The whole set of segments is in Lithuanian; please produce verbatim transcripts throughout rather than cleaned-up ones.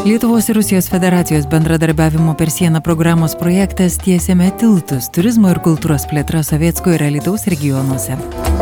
Lietuvos ir Rusijos federacijos bendradarbiavimo per sieną programos projektas Tiesiame tiltus turizmo ir kultūros plėtra Sovietsko ir Alytaus regionuose.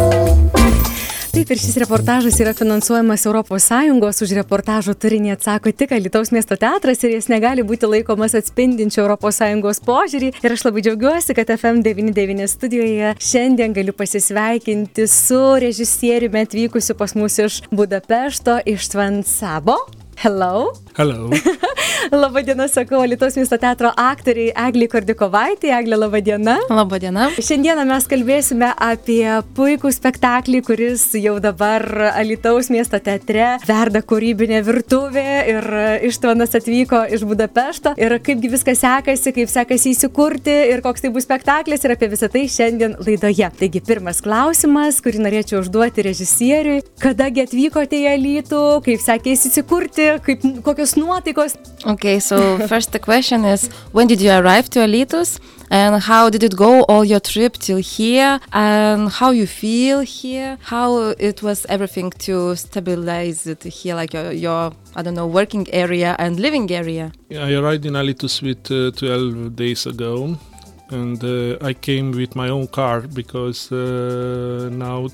Taip, ir šis reportažas yra finansuojamas Europos Sąjungos, už reportažo turinį atsako tik Alytaus miesto teatras ir jis negali būti laikomas atspindinčiu Europos Sąjungos požiūrį. Ir aš labai džiaugiuosi, kad F M devyni devyni studijoje šiandien galiu pasisveikinti su režisieriumi atvykusiu pas mus iš Budapešto, Ištván Szabo. Hello. Hello. Labadiena, sakau, Alytaus miesto teatro aktoriai Eglei Kordikovaitei. Eglė, labadiena. Labadiena. Šiandieną mes kalbėsime apie puikų spektaklį, kuris jau dabar Alytaus miesto teatre verda kūrybinė virtuvė ir Ištvanas atvyko iš Budapešto. Ir kaipgi viskas sekasi, kaip sekasi įsikurti ir koks tai bus spektaklis ir apie visą tai šiandien laidoje. Taigi pirmas klausimas, kurį norėčiau užduoti režisieriui. Kadagi atvykote į Alytų, kaip sekėsi įsikurti, kaip, kokios nuotaikos? Okay, so first the question is, when did you arrive to Alytus and how did it go all your trip till here and how you feel here, how it was everything to stabilize it here, like your, your I don't know, working area and living area? Yeah, I arrived in Alytus with uh, twelve days ago. And uh, I came with my own car because uh, now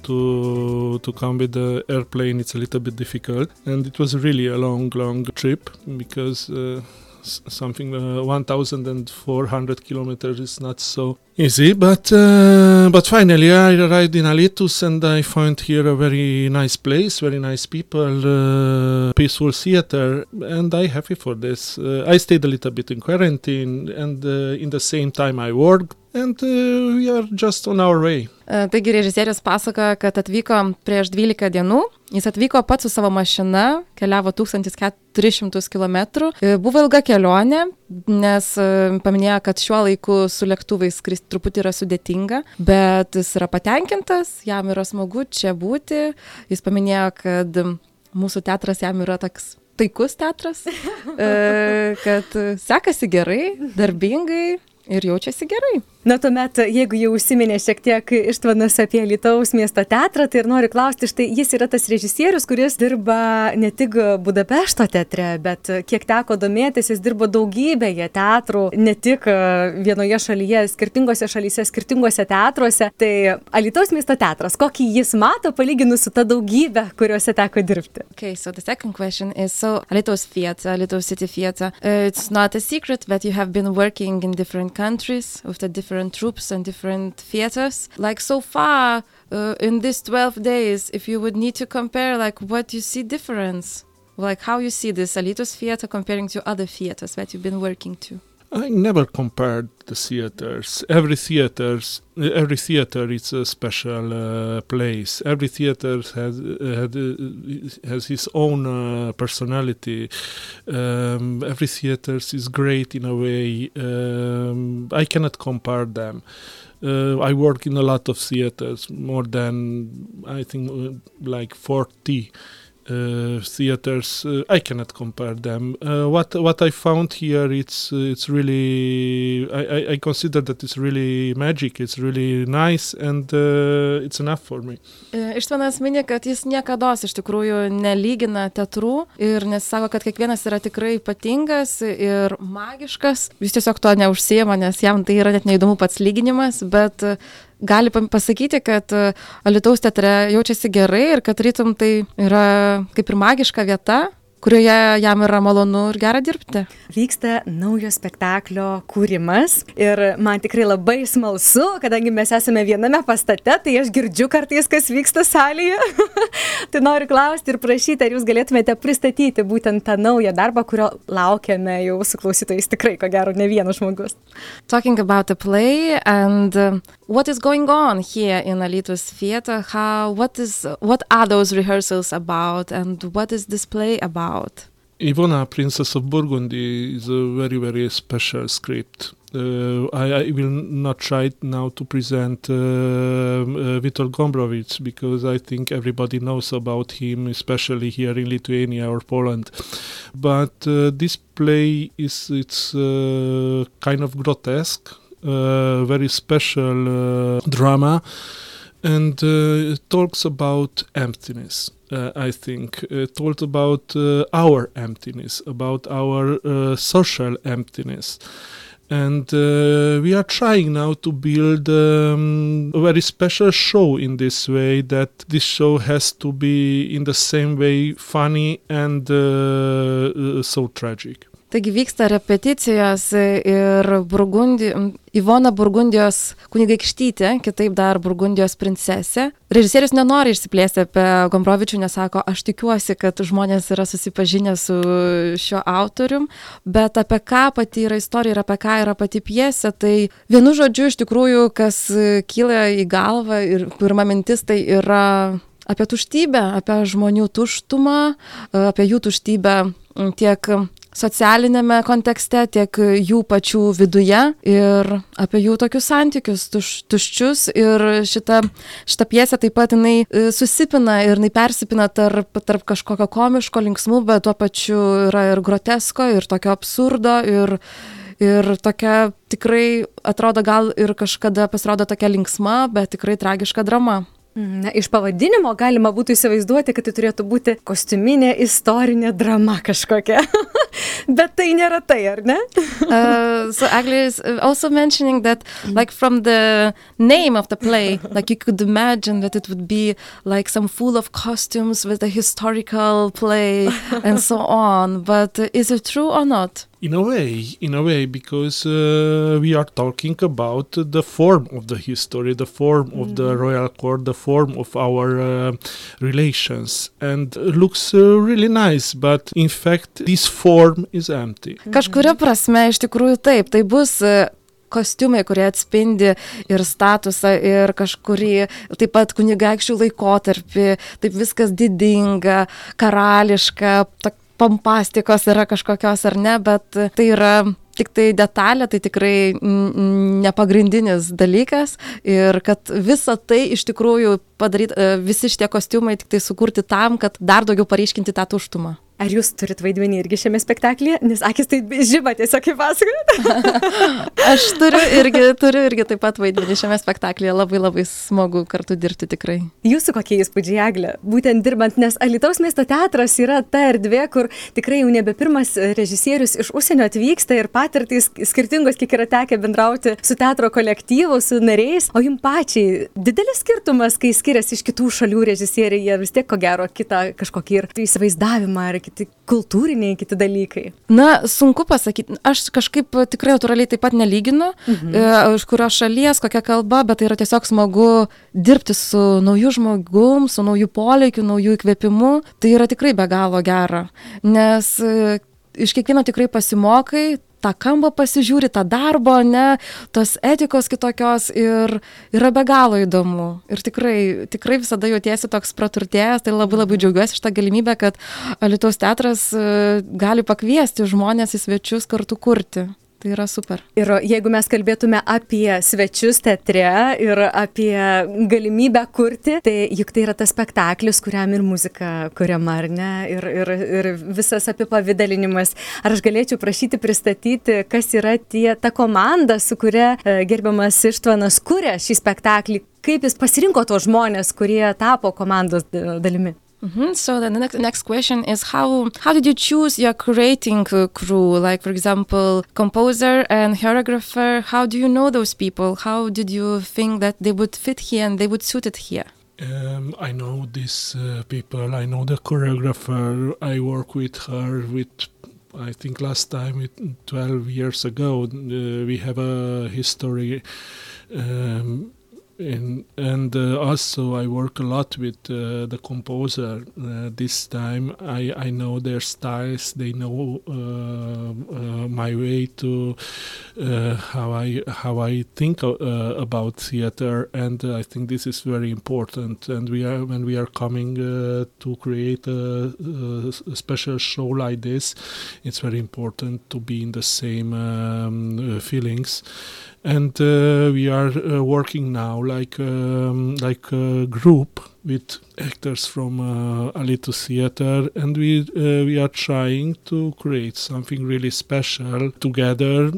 to to come with the airplane it's a little bit difficult. And it was really a long, long trip because uh, s- something uh, one thousand four hundred kilometers is not so easy. But uh, but finally I arrived in Alytus and I found here a very nice place, very nice people, uh, peaceful theater, and I'm happy for this. Uh, I stayed a little bit in quarantine and uh, in the same time I worked and uh, we are just on our way. Taigi režisierius pasakoja, kad atvyko prieš dvylika dienų. Jis atvyko pats su savo mašina, keliavo tūkstantis keturis šimtus kilometrų. Buvo ilga kelionė, nes paminėjo, kad šiuo laiku su lėktuvais skristi truputį yra sudėtinga, bet jis yra patenkintas, jam yra smagu čia būti. Jis paminėjo, kad mūsų teatras jam yra toks taikus teatras, kad sekasi gerai, darbingai ir jaučiasi gerai. Na, tuomet, jeigu jau užsiminė šiek tiek Ištvanas apie Alytaus miesto teatrą, tai ir noriu klausti, štai jis yra tas režisierius, kuris dirba ne tik Budapešto teatre, bet kiek teko domėtis, jis dirbo daugybėje teatrų, ne tik vienoje šalyje, skirtingose šalyse, skirtingose teatruose. Tai Alytaus miesto teatras, kokį jis mato palyginus su ta daugybė, kuriuose teko dirbti? Okay, so the second question is, so Alytaus theater, Alytaus city theater, uh, it's not a secret that you have been working in different countries with the different troops and different theaters. Like so far, uh, in these twelve days, if you would need to compare, like what you see difference, like how you see this Alytus theater comparing to other theaters that you've been working to? I never compared the theaters. Every theaters, every theater is a special uh, place. Every theater has uh, has his own uh, personality. Um, every theater is great in a way. Um, I cannot compare them. Uh, I work in a lot of theaters, more than I think uh, like forty. Uh, theaters, uh, I cannot compare them. Uh, what what I found here, it's uh, it's really I, I, I consider that it's really magic. It's really nice and uh, it's enough for me. Ištvanas mini, kad jis niekados iš tikrųjų nelygina teatrų ir nesako, kad kiekvienas yra tikrai ypatingas ir magiškas. Jis tiesiog to neužsiema, nes jam tai yra net neįdomu pats lyginimas, bet gali pasakyti, kad Alytaus teatre jaučiasi gerai ir kad rytum tai yra kaip ir magiška vieta, kurioje jam yra malonu ir gera dirbti. Vyksta naujo spektaklio kūrimas ir man tikrai labai smalsu, kadangi mes esame viename pastate, tai aš girdžiu kartais, kas vyksta salėje. Tai noriu klausti ir prašyti, ar jūs galėtumėte pristatyti būtent tą naują darbą, kurio laukiame jau su klausytojais tikrai, ko gero, ne vienas žmogus. Talking about the play and uh, what is going on here in Alytus Theatre, how, what is, what are those rehearsals about and what is this play about? Ivona, Princess of Burgundy, is a very, very special script. Uh, I, I will not try now to present uh, uh, Witold Gombrowicz because I think everybody knows about him, especially here in Lithuania or Poland. But uh, this play is it's uh, kind of grotesque, uh, very special uh, drama. and uh, it talks about emptiness. Uh, I think it talks about uh, our emptiness, about our uh, social emptiness. And uh, we are trying now to build um, a very special show in this way, that this show has to be in the same way funny and uh, uh, so tragic. Taigi vyksta repeticijos ir Burgundi, Ivona Burgundijos kunigaikštytė, kitaip dar Burgundijos princesė. Režisierius nenori išsiplėsti apie Gombrovičių, nes sako, aš tikiuosi, kad žmonės yra susipažinę su šiuo autorium, bet apie ką pati yra istorija ir apie ką yra pati pjesė, tai vienu žodžiu iš tikrųjų, kas kyla į galvą ir pirma mintis, tai yra apie tuštybę, apie žmonių tuštumą, apie jų tuštybę tiek socialinėme kontekste, tiek jų pačių viduje ir apie jų tokius santykius tuš, tuščius. Ir šita, šita pjesė taip pat jinai susipina ir jinai persipina tarp, tarp kažkokio komiško, linksmų, bet tuo pačiu yra ir grotesko, ir tokio absurdo, ir, ir tokia tikrai atrodo gal ir kažkada pasirodo tokia linksma, bet tikrai tragiška drama. Na, iš pavadinimo galima būtų įsivaizduoti, kad tai turėtų būti kostiuminė istorinė drama kažkokia. Bet tai nėra tai, ar ne? uh, so Eglė is also mentioning that, like, from the name of the play, like, you could imagine that it would be like some full of costumes with a historical play and so on. But uh, is it true or not? In a way, in a way, because uh, we are talking about the form of the history, the form of the royal court, the form of our uh, relations, and looks uh, really nice, but in fact this form is empty. Kažkuria prasme iš tikrųjų taip, tai bus uh, kostiumai, kurie atspindi ir statusą, ir kažkurį taip pat kunigaikščių laikotarpį, taip viskas didinga, karališka, ta pompastikos yra kažkokios ar ne, bet tai yra tik tai detalė, tai tikrai nepagrindinis dalykas ir kad visa tai iš tikrųjų padaryti, visi šitie kostiumai tik tai sukurti tam, kad dar daugiau paryškinti tą tuštumą. Ar jūs turit vaidmenį irgi šiame spektaklyje? Nes akis tai žiba tiesiog kaip pasakojat. Aš turiu irgi, turiu irgi taip pat vaidmenį šiame spektaklyje. Labai labai smagu kartu dirbti tikrai. Jūsų kokie įspūdžiai, Eglė? Būtent dirbant, nes Alytaus miesto teatras yra ta erdvė, kur tikrai jau nebe pirmas režisierius iš užsienio atvyksta ir patirtys skirtingos, kiek yra tekę bendrauti su teatro kolektyvu, su nariais. O jums pačiai didelis skirtumas, kai skiriasi iš kitų šalių režisieriai, jie vis tiek ko gero kitą kažkokį ir įsivaizdavimą ar kiti kultūriniai, kiti dalykai? Na, sunku pasakyti. Aš kažkaip tikrai natūraliai taip pat nelyginu, mhm. iš kurios šalies, kokia kalba, bet tai yra tiesiog smagu dirbti su nauju žmogum, su nauju poleikiu, nauju įkvėpimu. Tai yra tikrai be galo gera, nes iš kiekvieno tikrai pasimokai, tą kampą pasižiūri, tą darbo, ne, tos etikos kitokios ir yra be galo įdomu. Ir tikrai, tikrai visada jautiesi toks praturtėjęs, tai labai labai džiaugiuosi šitą galimybę, kad Alytaus teatras gali pakviesti žmonės į svečius kartu kurti. Tai yra super. Ir jeigu mes kalbėtume apie svečius teatre ir apie galimybę kurti, tai juk tai yra tas spektaklis, kuriam ir muzika kuriama, ar ne? Ir, ir, ir visas apipavidalinimas. Ar aš galėčiau prašyti pristatyti, kas yra tie, ta komanda, su kuria gerbiamas Ištvanas kuria šį spektaklį? Kaip jis pasirinko tos žmonės, kurie tapo komandos dalimi? Mm-hmm. So the next next question is how how did you choose your creating crew? Like, for example, composer and choreographer. How do you know those people? How did you think that they would fit here and they would suit it here? Um, I know these uh, people. I know the choreographer. I work with her with. I think last time, it, twelve years ago, uh, we have a history. Um, In, and uh, also I work a lot with uh, the composer. Uh, this time I, I know their styles. They know uh, uh, my way to uh, how I how I think uh, about theater, and uh, I think this is very important. And we are when we are coming uh, to create a, a special show like this, it's very important to be in the same um, uh, feelings. And uh, we are uh, working now like um, like a group with actors from uh, Alytus Theatre, and we uh, we are trying to create something really special together.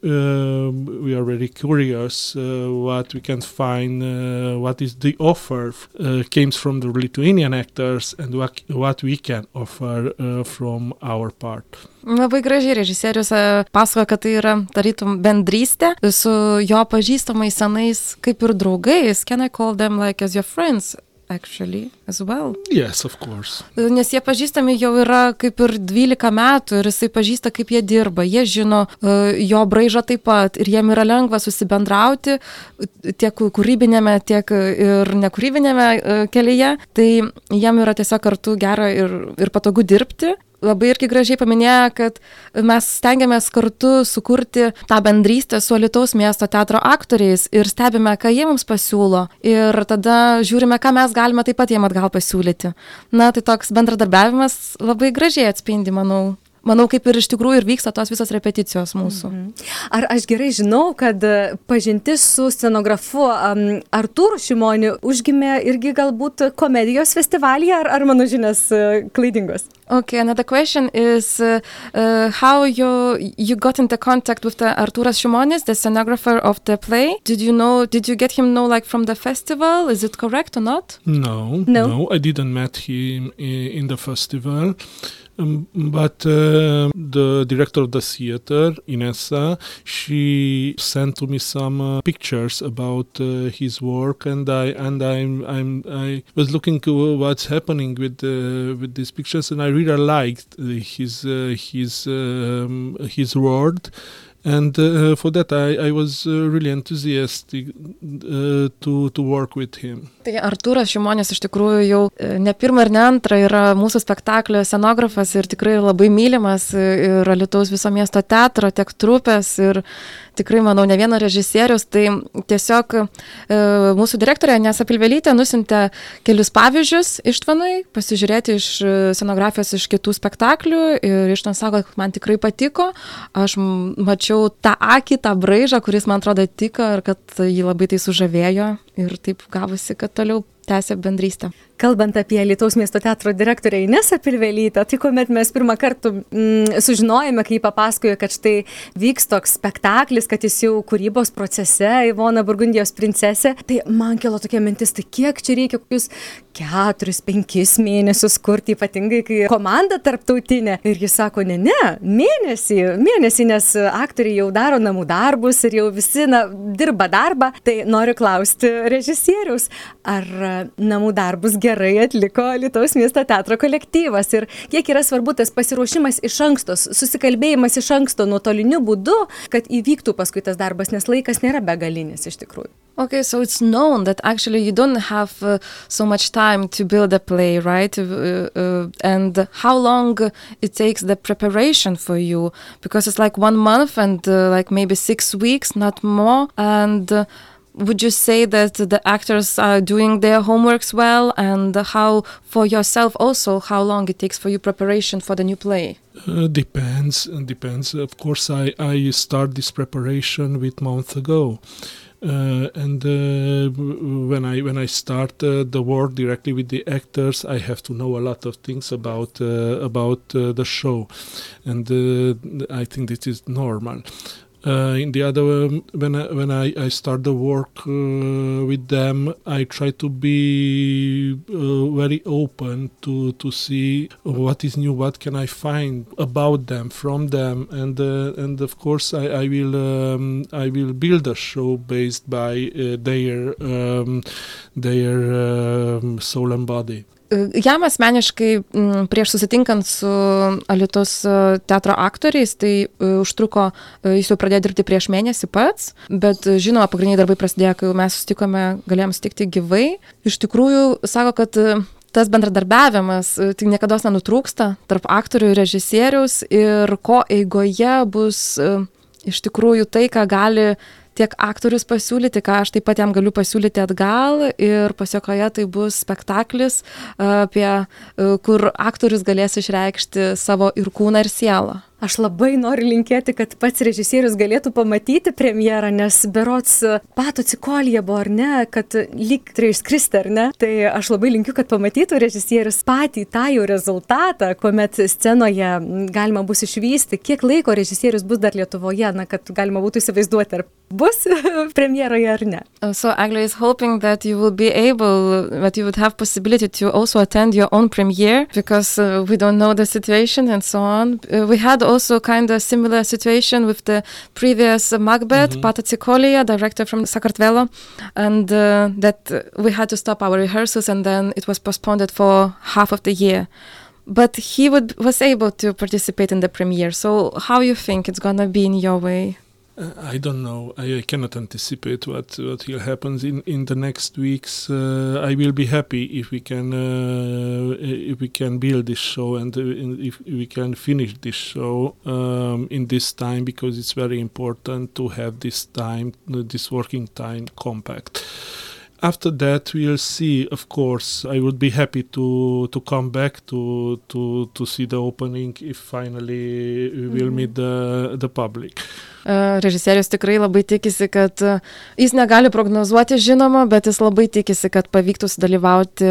Uh, we are very curious uh, what we can find, uh, what is the offer uh, came from the Lithuanian actors, and what what we can offer uh, from our part. Labai gražiai režisierius pasakoja, kad tai yra tarytum bendrystė su jo pažįstamais senais kaip ir draugais. Can I call them like as your friends? Actually, as well. Yes, of course. Nes jie pažįstami jau yra kaip ir dvylika metų ir jisai pažįsta, kaip jie dirba. Jie žino uh, jo braižą taip pat ir jiem yra lengva susibendrauti tiek kūrybinėme, tiek ir nekūrybinėme uh, kelyje. Tai jiem yra tiesiog kartu gera ir, ir patogu dirbti. Labai irgi gražiai paminėjo, kad mes stengiamės kartu sukurti tą bendrystę su Alytaus miesto teatro aktoriais ir stebime, ką jie mums pasiūlo. Ir tada žiūrime, ką mes galime taip pat jiem atgal pasiūlyti. Na, tai toks bendradarbiavimas labai gražiai atspindi, manau. Manau, kaip ir iš tikrųjų ir vyksta tos visos repeticijos mūsų. Mhm. Ar aš gerai žinau, kad pažintis su scenografu um, Artūru Šimoniu užgimė irgi galbūt komedijos festivalyje, ar, ar mano žinios uh, klaidingos? Okay, another question is uh, uh, how you you got into contact with the Artūras Šimonis, the scenographer of the play. Did you know, did you get him know like from the festival? Is it correct or not? No, no, no I didn't met him in the festival. Um, but uh, the director of the theater, Inessa, she sent to me some uh, pictures about uh, his work, and I and I'm I'm I was looking to what's happening with uh, with these pictures, and I really liked his uh, his um, his word. And uh, for that, I, I was uh, really enthusiastic uh, to, to work with him. Tai Artūras Šimonis iš tikrųjų jau ne pirmą ir ne antrą yra mūsų spektaklio scenografas ir tikrai labai mylimas ir Alytaus viso miesto teatro, tiek trupės ir tikrai, manau, ne vieno režisierius. Tai tiesiog e, mūsų direktorė Inesa Pilvelytė nusintė kelius pavyzdžius Ištvanui, pasižiūrėti iš scenografijos iš kitų spektaklių ir Ištvan sako, kad man tikrai patiko. Aš mačiau tą akį, tą braižą, kuris man atrodo tiko ir kad jį labai tai sužavėjo ir taip gavosi, kad toliau tęsė bendrystę. Kalbant apie Alytaus miesto teatro direktorę Inesą Pilvelytę, tai kuomet mes pirmą kartą mm, sužinojome, kai papasakojo, kad štai vyks toks spektaklis, kad jis jau kūrybos procese, Ivona Burgundijos princesė, tai man kilo tokia mintis, tai kiek čia reikia kokius keturis, penkis mėnesius kurti, ypatingai kai komanda tarptautinė. Ir jis sako, ne, ne, mėnesį, mėnesį, nes aktoriai jau daro namų darbus ir jau visi na, dirba darbą. Tai noriu klausti režisieriaus, ar namų darbus gerai atliko Alytaus miesto teatro kolektyvas ir kiek yra svarbu tas pasiruošimas iš anksto, susikalbėjimas iš anksto nuotoliniu būdu, kad įvyktų paskui tas darbas, nes laikas nėra begalinis iš tikrųjų. Okay, so it's known that actually you don't have uh, so much time to build a play, right? Uh, uh, and how long it takes the preparation for you? Because it's like one month and uh, like maybe six weeks, not more. And uh, would you say that the actors are doing their homeworks well? And how, for yourself also, how long it takes for you preparation for the new play? Uh, depends, depends. Of course, I, I start this preparation with months ago. Uh, and uh, when I when I start uh, the work directly with the actors, I have to know a lot of things about uh, about uh, the show, and uh, I think this is normal. Uh, in the other, um, when I, when I, I start the work uh, with them, I try to be uh, very open to to see what is new, what can I find about them, from them, and uh, and of course I, I will um, I will build a show based by uh, their um, their um, soul and body. Jam asmeniškai prieš susitinkant su Alytaus teatro aktoriais, tai užtruko, jis jau pradėjo dirbti prieš mėnesį pats, bet žinoma, pagrindiniai darbai prasidėjo, kai mes susitikome, galėjom susitikti gyvai. Iš tikrųjų, sako, kad tas bendradarbiavimas tai niekados nenutrūksta tarp aktorių ir režisieriaus ir ko eigoje bus iš tikrųjų tai, ką gali tiek aktorius pasiūlyti, ką aš taip pat jam galiu pasiūlyti atgal ir pasiekoje tai bus spektaklis, apie, kur aktorius galės išreikšti savo ir kūną ir sielą. Aš labai noriu linkėti, kad pats režisierius galėtų pamatyti premjerą, nes berods Pato Cikolija buvo, ar ne, kad lyg turėjo išskristi, ar ne? Tai aš labai linkiu, kad pamatytų režisierius patį tą jau rezultatą, kuomet scenoje galima bus išvysti, kiek laiko režisierius bus dar Lietuvoje, na, kad galima būtų įsivaizduoti, ar bus premjeroje ar ne. So Eglė is hoping that you will be able, that you would have possibility to also attend your own premiere, because uh, we don't know the situation and so on. Uh, we had also kind of similar situation with the previous uh, Macbeth, mm-hmm. Pato Cikolija, director from Sakartvelo, and uh, that we had to stop our rehearsals and then it was postponed for half of the year. But he would was able to participate in the premiere. So how you think it's gonna be in your way? Uh, I don't know. I, I cannot anticipate what what will happen in, in the next weeks. Uh, I will be happy if we can uh, if we can build this show and uh, if we can finish this show um, in this time, because it's very important to have this time, this working time compact. After that, we'll see. Of course, I would be happy to to come back to to to see the opening if finally we will mm-hmm. meet the the public. Režisierius tikrai labai tikisi, kad jis negali prognozuoti, žinoma, bet jis labai tikisi, kad pavyktų sudalyvauti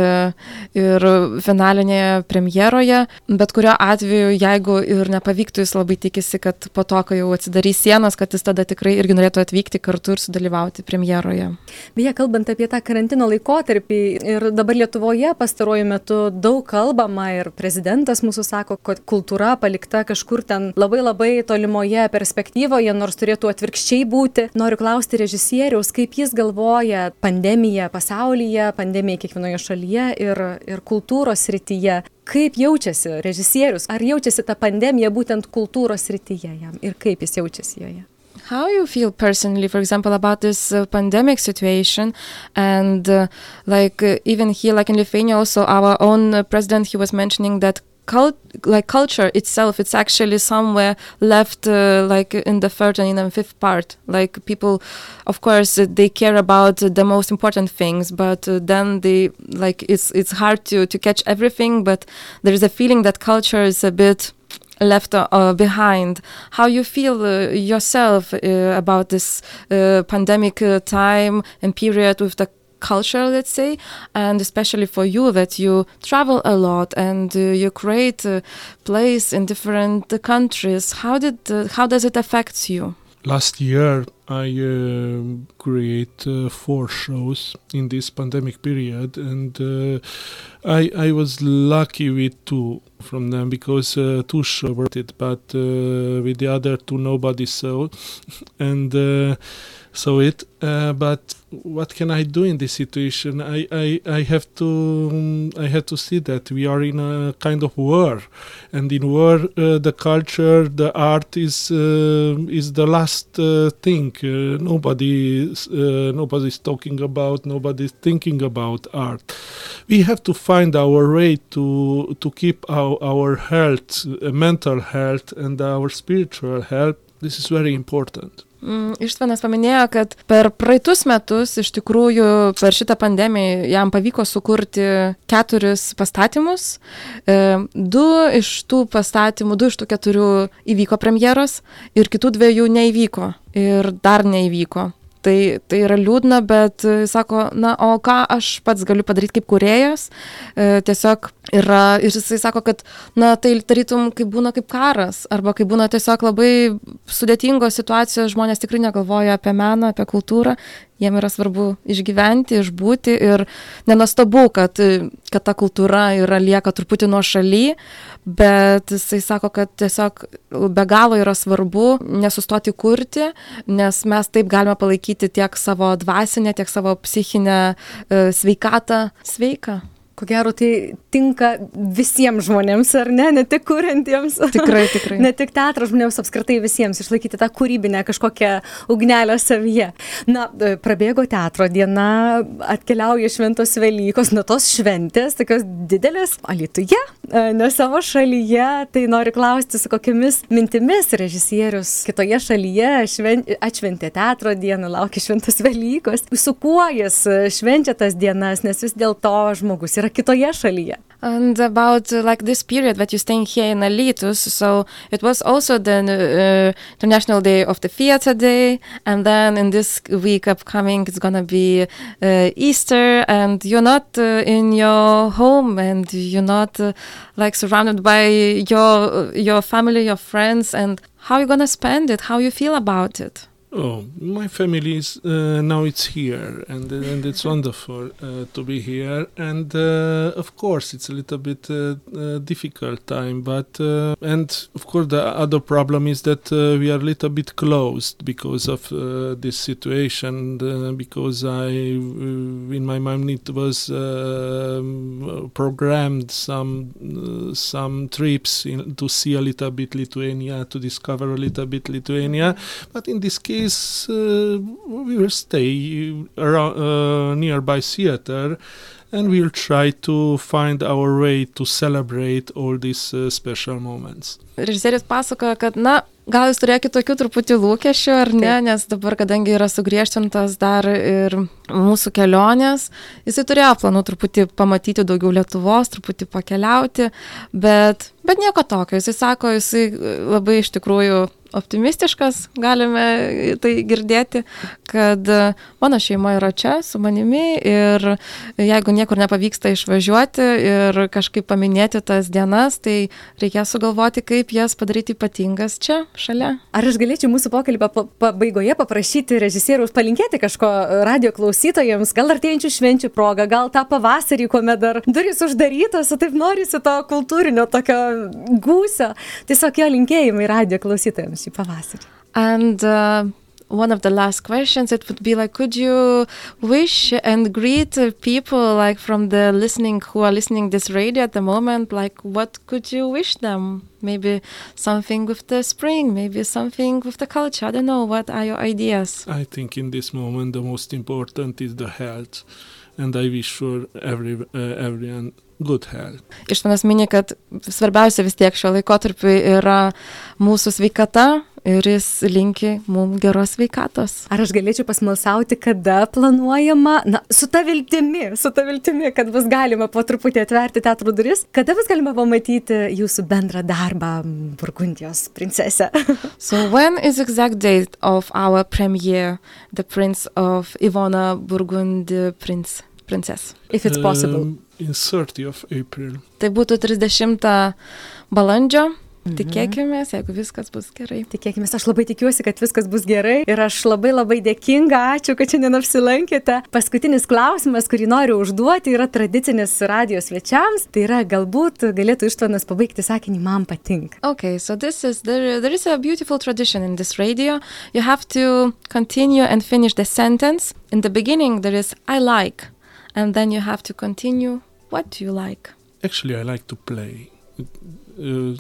ir finalinėje premjeroje. Bet kurio atveju, jeigu ir nepavyktų, jis labai tikisi, kad po to, kai jau atsidarys sienos, kad jis tada tikrai irgi norėtų atvykti kartu ir sudalyvauti premjeroje. Beje, kalbant apie tą karantino laikotarpį, ir dabar Lietuvoje pastaruoju metu daug kalbama ir prezidentas mūsų sako, kad kultūra palikta kažkur ten labai labai tolimoje perspektyvoje, nors turėtų atvirkščiai būti. Noriu klausti režisieriaus, kaip jis galvoja pandemiją pasaulyje, pandemiją kiekvienoje šalyje ir, ir kultūros srityje. Kaip jaučiasi režisierius? Ar jaučiasi ta pandemija būtent kultūros srityje jam ir kaip jis jaučiasi joje? How you feel personally, for example, about this uh, pandemic situation, and uh, like uh, even here, like in Lithuania, also our own uh, president, he was mentioning that Cult, like culture itself, it's actually somewhere left uh, like in the third and in the fifth part. Like people, of course, uh, they care about uh, the most important things, but uh, then they like it's it's hard to to catch everything. But there is a feeling that culture is a bit left uh, behind. How you feel uh, yourself uh, about this uh, pandemic uh, time and period with the culture, let's say, and especially for you that you travel a lot and uh, you create a place in different uh, countries. How did uh, how does it affect you? Last year I uh, create uh, four shows in this pandemic period, and uh, I I was lucky with two from them, because uh, two shows were it, but uh, with the other two nobody saw, and uh, so it. Uh, but what can I do in this situation? I, I, I have to um, I have to see that we are in a kind of war, and in war uh, the culture, the art is uh, is the last uh, thing. Uh, nobody uh, nobody's talking about, nobody's thinking about art. We have to find our way to to keep our our health, uh, mental health, and our spiritual health. This is very important. Mm, Ištvanas paminėjo, kad per praeitus metus iš tikrųjų per šitą pandemiją jam pavyko sukurti keturis pastatymus. E, du iš tų pastatymų, du iš tų keturių įvyko premjeros ir kitų dviejų neįvyko ir dar neįvyko. Tai, tai yra liūdna, bet sako, na, o ką aš pats galiu padaryti kaip kūrėjas? E, tiesiog yra, ir jisai sako, kad, na, tai tarytum, kaip būna kaip karas, arba kaip būna tiesiog labai sudėtingos situacijos, žmonės tikrai negalvoja apie meną, apie kultūrą, jiem yra svarbu išgyventi, išbūti ir nenuostabu, kad, kad ta kultūra yra lieka truputį nuošaly, bet jisai sako, kad tiesiog be galo yra svarbu nesustoti kurti, nes mes taip galime palaikyti tiek savo dvasinę, tiek savo psichinę e, sveikatą sveiką. Ko gero, tai tinka visiems žmonėms, ar ne? Ne tik kuriantiems. Tikrai, tikrai. Ne tik teatro žmonėms, apskritai visiems išlaikyti tą kūrybinę kažkokią ugnelę savyje. Na, prabėgo teatro diena, atkeliauja šventos Velykos, nuo tos šventės, tokios didelės Alytuje, ne savo šalyje. Tai noriu klausti, su kokiamis mintimis režisierius kitoje šalyje šven... atšventė teatro dieną, laukia šventos Velykos. Su kuo jis švenčia tas dienas, nes vis dėlto žmogus yra yra kitoje šalyje. And about uh, like this period that you're staying here in Alytus, so it was also the uh, International Day of the Theatre Day, and then in this week upcoming it's gonna be uh, Easter, and you're not uh, in your home, and you're not uh, like surrounded by your your family, your friends, and how you gonna spend it? How you feel about it? Oh, my family is uh, now it's here, and and it's wonderful uh, to be here. And uh, of course, it's a little bit uh, uh, difficult time, but uh, and of course the other problem is that uh, we are a little bit closed because of uh, this situation. Uh, because I, uh, in my mind, it was uh, programmed some uh, some trips in, to see a little bit Lithuania, to discover a little bit Lithuania, but in this case. Uh, we will stay around uh, nearby theater, and we'll try to find our way to celebrate all these uh, special moments. Režisierius pasakoja, kad, na, gal jis turėjo kitokių truputį lūkesčių, ar ne, Taip. Nes dabar, kadangi yra sugriežtintas dar ir mūsų kelionės, jisai turėjo planų truputį pamatyti daugiau Lietuvos, truputį pakeliauti, bet, bet nieko tokio. Jisai sako, jisai labai iš tikrųjų optimistiškas, galime tai girdėti, kad mano šeima yra čia su manimi ir jeigu niekur nepavyksta išvažiuoti ir kažkaip paminėti tas dienas, tai reikės sugalvoti, kaip jas padaryti ypatingas čia, šalia. Ar aš galėčiau mūsų pokalbio pabaigoje paprašyti režisieriaus palinkėti kažko radio klausytojams, gal artėjančių švenčių proga, gal tą pavasarį, kuomet dar durys uždarytos, o taip norisi to kultūrinio tokio gūsio. Tiesiog jo linkėjimai radio klausytojams. And uh, one of the last questions, it would be like, could you wish and greet people like from the listening, who are listening this radio at the moment, like what could you wish them? Maybe something with the spring, maybe something with the culture. I don't know, what are your ideas? I think in this moment the most important is the health, and I wish for every, uh, everyone good health. Ištvanas mini, kad svarbiausia vis tiek šio laikotarpiu yra mūsų sveikata ir jis linki mums geros sveikatos. Ar aš galėčiau pasmalsauti, kada planuojama, na, su ta viltimi, su ta viltimi, kad bus galima po truputį atverti teatro duris, kada bus galima pamatyti jūsų bendrą darbą Burgundijos princesę? So when is exact date of our premiere, The Prince of Ivona Burgundi Prince, Princess? If it's possible. Um, in thirtieth of April. Tai būtų trisdešimtą balandžio. Mhm. Tikėkimės, jeigu viskas bus gerai. Tikėkimės, aš labai tikiuosi, kad viskas bus gerai ir aš labai labai dėkinga, ačiū, kad šiandien apsilankėte. Paskutinis klausimas, kurį noriu užduoti, yra tradicinis radijos svečiams, tai yra galbūt galėtų Ištvanas pabaigti sakinį man patinka. Okay, so this is, there, there is a beautiful tradition in this radio. You have to continue and finish the sentence. In the beginning there is I like, and then you have to continue what do you like. Actually, I like to play. Uh,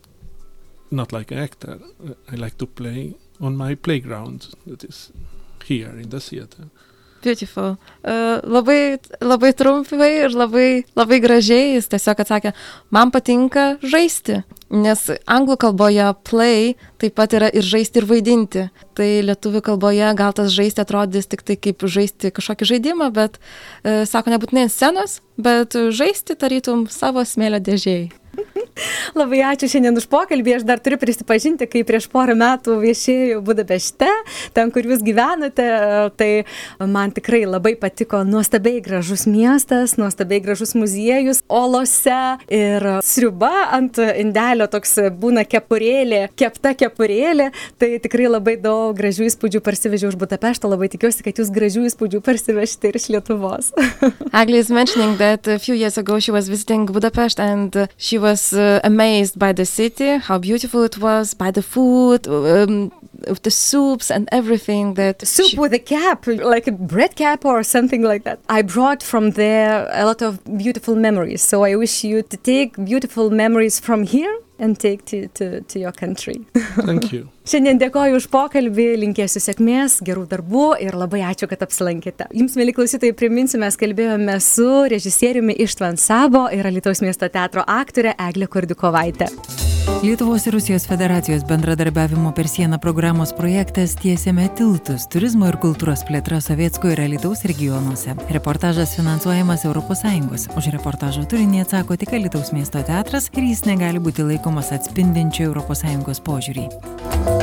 Not like an actor. I like to play on my playground that is here in the theater. Beautiful. Uh, labai, labai trumpai ir labai, labai gražiai jis tiesiog atsakė, man patinka žaisti, nes anglų kalboje play taip pat yra ir žaisti ir vaidinti. Tai lietuvių kalboje gal tas žaisti atrodys tik tai kaip žaisti kažkokį žaidimą, bet uh, sako nebūtinai ant scenos, bet žaisti tarytum savo smėlio dėžėj. Labai ačiū šiandien už pokalbį. Aš dar turiu prisipažinti, kai prieš porą metų viešėjau Budapešte, ten, kur jūs gyvenate, tai man tikrai labai patiko nuostabiai gražus miestas, nuostabiai gražus muziejus olose ir sriuba ant indelio toks būna kepurėlė, kepta kepurėlė. Tai tikrai labai daug gražių įspūdžių parsivežiau iš Budapešto. Labai tikiuosi, kad jūs gražių įspūdžių parsivežti ir iš Lietuvos. Eglė is mentioning that a few years ago she was visiting Budapest and she was uh, amazed by the city, how beautiful it was, by the food, um, with the soups and everything that... Soup she... with a cap, like a bread cap or something like that. I brought from there a lot of beautiful memories, so I wish you to take beautiful memories from here and take to, to, to your country. Thank you. Šiandien dėkoju už pokalbį, linkėsiu sėkmės, gerų darbų ir labai ačiū, kad apsilankėte. Jums, mieli klausytojai, priminsiu, mes kalbėjome su režisieriumi Ištvan Sabo ir Alytaus miesto teatro aktorė Eglė Kurdikovaitė. Lietuvos ir Rusijos federacijos bendradarbiavimo per sieną programos projektas Tiesiame tiltus – turizmo ir kultūros plėtra Sovietsko ir Alytaus regionuose. Reportažas finansuojamas Europos Sąjungos. Už reportažo turinį atsako tik Alytaus miesto teatras ir jis negali būti laikomas atspindinčiu Europos Sąjungos požiūrį.